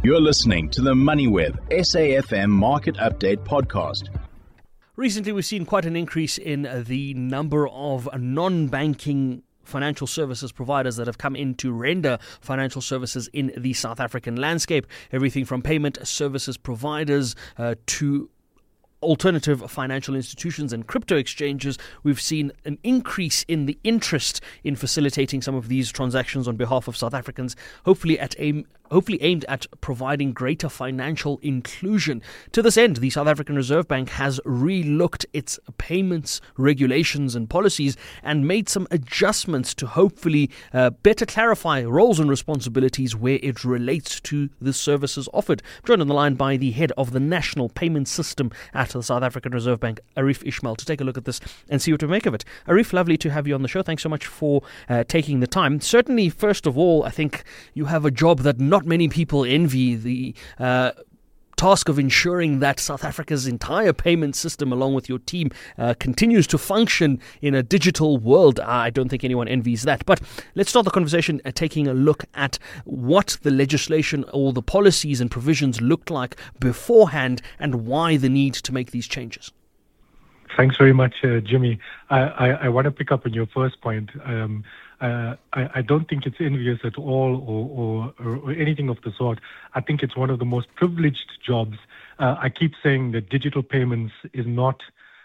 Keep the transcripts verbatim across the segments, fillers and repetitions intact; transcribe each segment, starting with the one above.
You're listening to the MoneyWeb S A F M Market Update podcast. Recently, we've seen quite an increase in the number of non-banking financial services providers that have come in to render financial services in the South African landscape. Everything from payment services providers uh, to alternative financial institutions and crypto exchanges. We've seen an increase in the interest in facilitating some of these transactions on behalf of South Africans, hopefully at aim hopefully aimed at providing greater financial inclusion. To this end, the South African Reserve Bank has re-looked its payments, regulations and policies and made some adjustments to hopefully uh, better clarify roles and responsibilities where it relates to the services offered. I'm joined on the line by the head of the National Payment System at the South African Reserve Bank, Arif Ismail, to take a look at this and see what to make of it. Arif, lovely to have you on the show. Thanks so much for uh, taking the time. Certainly, first of all, I think you have a job that not many people envy, the uh, task of ensuring that South Africa's entire payment system, along with your team, uh, continues to function in a digital world. I don't think anyone envies that. But let's start the conversation uh, taking a look at what the legislation or the policies and provisions looked like beforehand and why the need to make these changes. Thanks very much, uh, Jimmy. I, I, I want to pick up on your first point. Um, uh, I, I don't think it's envious at all or, or, or anything of the sort. I think it's one of the most privileged jobs. Uh, I keep saying that digital payments is not,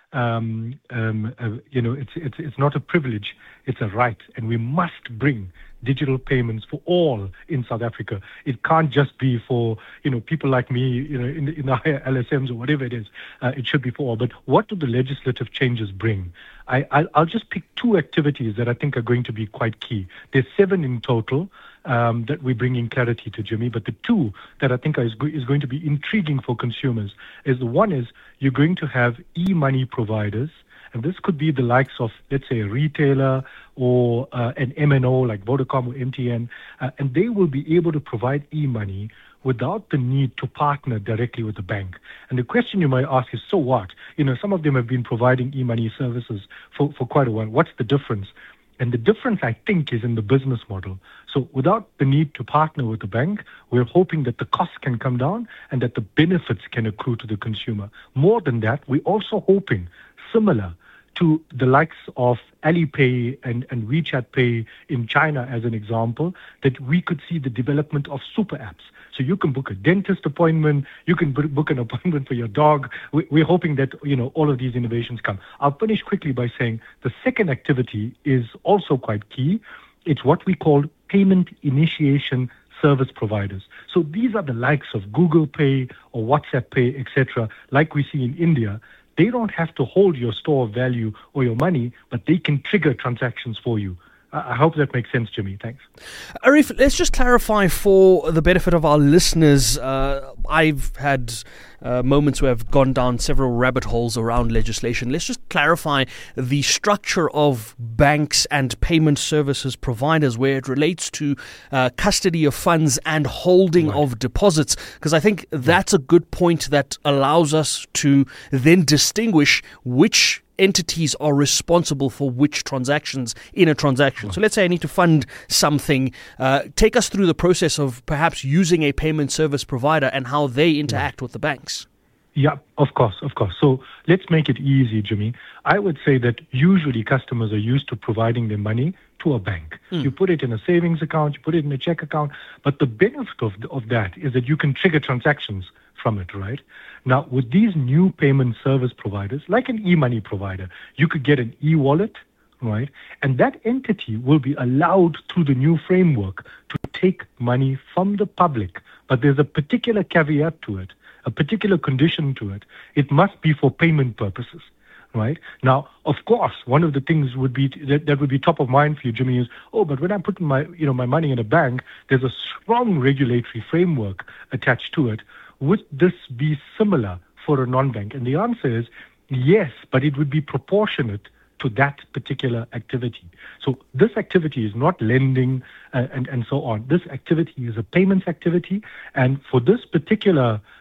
um, um, uh, you know, it's, it's, it's not a privilege, it's a right. And we must bring digital payments for all in South Africa. It can't just be for, you know, people like me, you know, in the, in the higher L S Ms or whatever it is. Uh, it should be for all. But what do the legislative changes bring? I, I'll, I'll just pick two activities that I think are going to be quite key. There's seven in total um, that we bring in clarity to, Jimmy. But the two that I think are, is, go- is going to be intriguing for consumers is the one is you're going to have e-money providers. And this could be the likes of, let's say, a retailer or uh, an M N O like Vodacom or M T N, uh, and they will be able to provide e-money without the need to partner directly with the bank. And the question you might ask is, so what? You know, some of them have been providing e-money services for, for quite a while. What's the difference? And the difference, I think, is in the business model. So without the need to partner with the bank, we're hoping that the costs can come down and that the benefits can accrue to the consumer. More than that, we're also hoping, similar to the likes of Alipay and, and WeChat Pay in China, as an example, that we could see the development of super apps. So you can book a dentist appointment, you can book an appointment for your dog. We're hoping that, you know, all of these innovations come. I'll finish quickly by saying the second activity is also quite key. It's what we call payment initiation service providers. So these are the likes of Google Pay or WhatsApp Pay, et cetera, like we see in India. They don't have to hold your store of value or your money, but they can trigger transactions for you. I hope that makes sense, Jimmy. Thanks. Arif, let's just clarify for the benefit of our listeners. Uh, I've had uh, moments where I've gone down several rabbit holes around legislation. Let's just clarify the structure of banks and payment services providers where it relates to uh, custody of funds and holding right. of deposits, because I think that's a good point that allows us to then distinguish which entities are responsible for which transactions in a transaction. So let's say I need to fund something. Uh, take us through the process of perhaps using a payment service provider and how they interact with the banks. Yeah, of course, of course. So let's make it easy, Jimmy. I would say that usually customers are used to providing their money to a bank. Mm. You put it in a savings account, you put it in a check account, but the benefit of, of that is that you can trigger transactions from it, right? Now, with these new payment service providers, like an e-money provider, you could get an e-wallet, right? And that entity will be allowed through the new framework to take money from the public. But there's a particular caveat to it, a particular condition to it. It must be for payment purposes, right? Now, of course, one of the things would be that, that would be top of mind for you, Jimmy, is, oh, but when I'm putting my, you know, my money in a bank, there's a strong regulatory framework attached to it. Would this be similar for a non-bank? And the answer is yes, but it would be proportionate to that particular activity. So this activity is not lending uh, and, and so on. This activity is a payments activity. And for this particular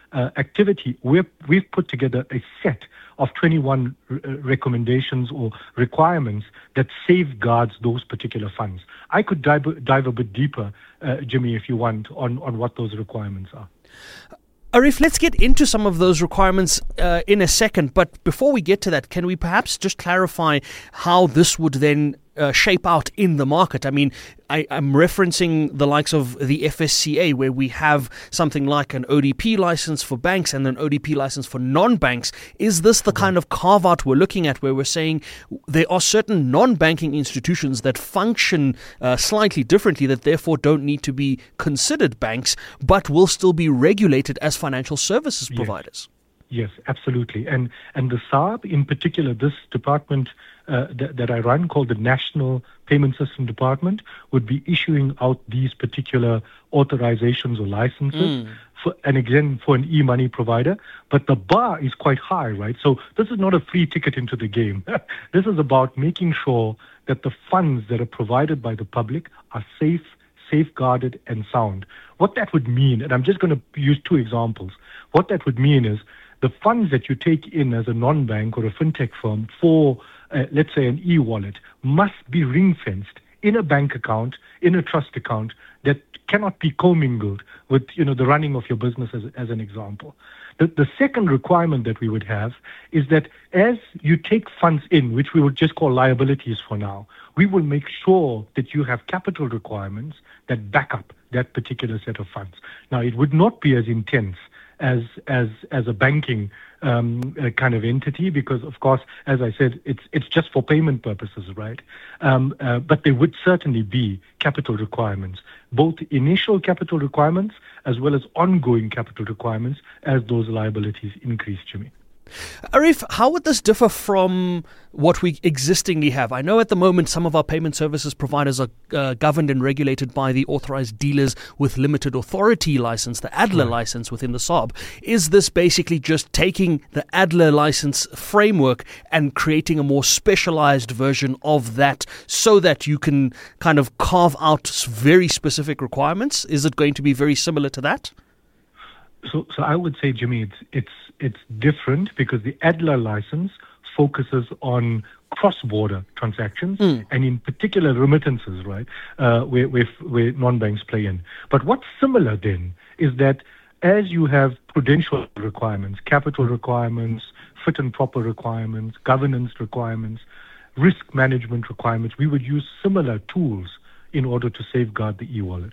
uh, activity, we're, we've put together a set of twenty-one r- recommendations or requirements that safeguards those particular funds. I could dive, dive a bit deeper, uh, Jimmy, if you want, on, on what those requirements are. Arif, let's get into some of those requirements uh, in a second. But before we get to that, can we perhaps just clarify how this would then uh, shape out in the market? I mean, I, I'm referencing the likes of the F S C A, where we have something like an O D P license for banks and an O D P license for non-banks. Is this the kind of carve-out we're looking at, where we're saying there are certain non-banking institutions that function uh, slightly differently, that therefore don't need to be considered banks, but will still be regulated as financial services providers? Yes, absolutely. And and the S A B in particular, this department uh, th- that I run, called the National Payment System Department, would be issuing out these particular authorizations or licenses, mm. for, and again, for an e-money provider. But the bar is quite high, right? So this is not a free ticket into the game. This is about making sure that the funds that are provided by the public are safe, safeguarded, and sound. What that would mean, and I'm just going to use two examples. What that would mean is the funds that you take in as a non-bank or a fintech firm for, uh, let's say, an e-wallet must be ring-fenced in a bank account, in a trust account that cannot be commingled with, you know, the running of your business, as, as an example. The, the second requirement that we would have is that as you take funds in, which we would just call liabilities for now, we will make sure that you have capital requirements that back up that particular set of funds. Now, it would not be as intense as as as a banking um, uh, kind of entity, because, of course, as I said, it's it's just for payment purposes, right? Um, uh, but there would certainly be capital requirements, both initial capital requirements as well as ongoing capital requirements as those liabilities increase, Jimmy. Arif, how would this differ from what we existingly have? I know at the moment some of our payment services providers are uh, governed and regulated by the Authorized Dealers with Limited Authority license, the A D L A right. license within the S A B. Is this basically just taking the A D L A license framework and creating a more specialized version of that so that you can kind of carve out very specific requirements? Is it going to be very similar to that? So, so I would say, Jimmy, it's it's it's different because the A D L A license focuses on cross-border transactions mm. and, in particular, remittances, right, uh, where, where where non-banks play in. But what's similar then is that as you have prudential requirements, capital requirements, fit and proper requirements, governance requirements, risk management requirements, we would use similar tools in order to safeguard the e-wallets.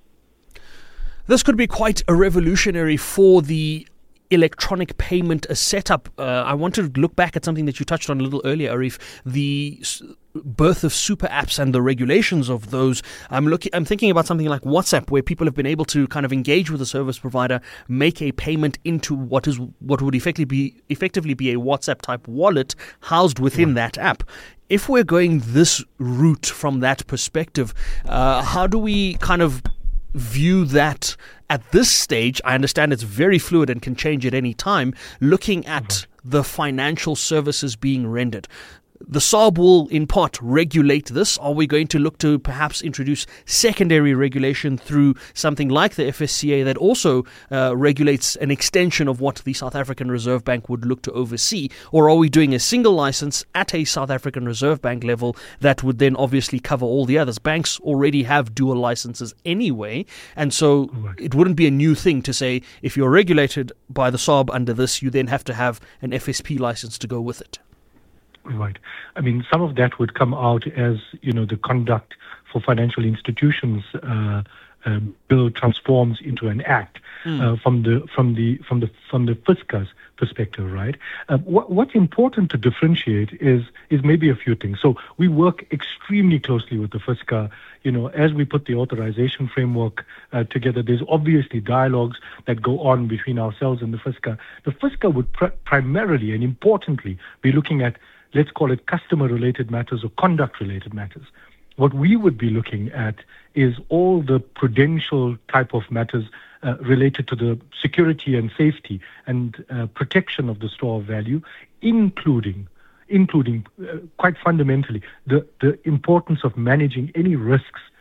This could be quite a revolutionary for the electronic payment setup. Uh, I wanted to look back at something that you touched on a little earlier, Arif, the birth of super apps and the regulations of those. I'm looking. I'm thinking about something like WhatsApp, where people have been able to kind of engage with a service provider, make a payment into what is what would effectively be effectively be a WhatsApp type wallet housed within yeah. that app. If we're going this route from that perspective, uh, how do we kind of view that at this stage? I understand it's very fluid and can change at any time, looking at mm-hmm. the financial services being rendered. The S A B will, in part, regulate this. Are we going to look to perhaps introduce secondary regulation through something like the F S C A that also uh, regulates an extension of what the South African Reserve Bank would look to oversee? Or are we doing a single license at a South African Reserve Bank level that would then obviously cover all the others? Banks already have dual licenses anyway, and so it wouldn't be a new thing to say if you're regulated by the S A B under this, you then have to have an F S P license to go with it. Right. I mean, some of that would come out as, you know, the Conduct for Financial Institutions uh, uh, bill transforms into an act mm. uh, from the from the from the from the FSCA's perspective, right? Uh, what, what's important to differentiate is is maybe a few things. So we work extremely closely with the FSCA. You know, as we put the authorization framework uh, together, there's obviously dialogues that go on between ourselves and the FSCA. The FSCA would pr- primarily and importantly be looking at, let's call it, customer-related matters or conduct-related matters. What we would be looking at is all the prudential type of matters uh, related to the security and safety and uh, protection of the store of value, including, including uh, quite fundamentally, the, the importance of managing any risks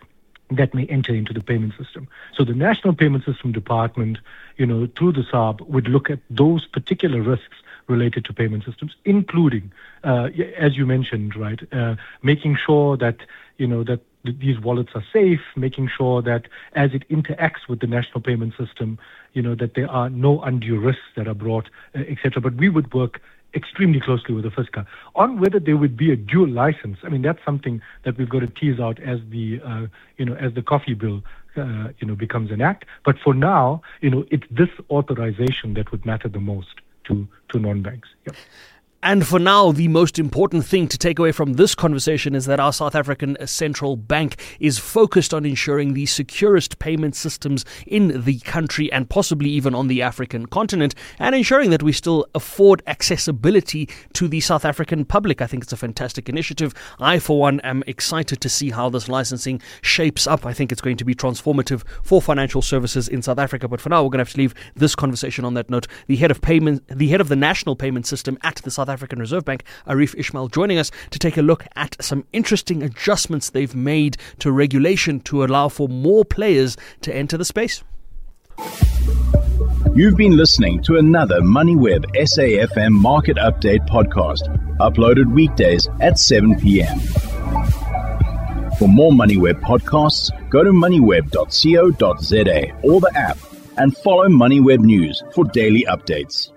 that may enter into the payment system. So the National Payment System Department, you know, through the S A R B, would look at those particular risks related to payment systems, including, uh, as you mentioned, right, uh, making sure that, you know, that these wallets are safe, making sure that as it interacts with the national payment system, you know, that there are no undue risks that are brought, uh, et cetera. But we would work extremely closely with the FSCA on whether there would be a dual license. I mean, that's something that we've got to tease out as the, uh, you know, as the coffee bill, uh, you know, becomes an act. But for now, you know, it's this authorization that would matter the most to, to non-banks. Yep. And for now, the most important thing to take away from this conversation is that our South African central bank is focused on ensuring the securest payment systems in the country and possibly even on the African continent, and ensuring that we still afford accessibility to the South African public. I think it's a fantastic initiative. I, for one, am excited to see how this licensing shapes up. I think it's going to be transformative for financial services in South Africa. But for now, we're going to have to leave this conversation on that note. The head of payment, the head of the national payment system at the South African Reserve Bank, Arif Ismail, joining us to take a look at some interesting adjustments they've made to regulation to allow for more players to enter the space. You've been listening to another MoneyWeb S A F M Market Update podcast, uploaded weekdays at seven p.m. For more MoneyWeb podcasts, go to moneyweb dot co dot za or the app and follow MoneyWeb News for daily updates.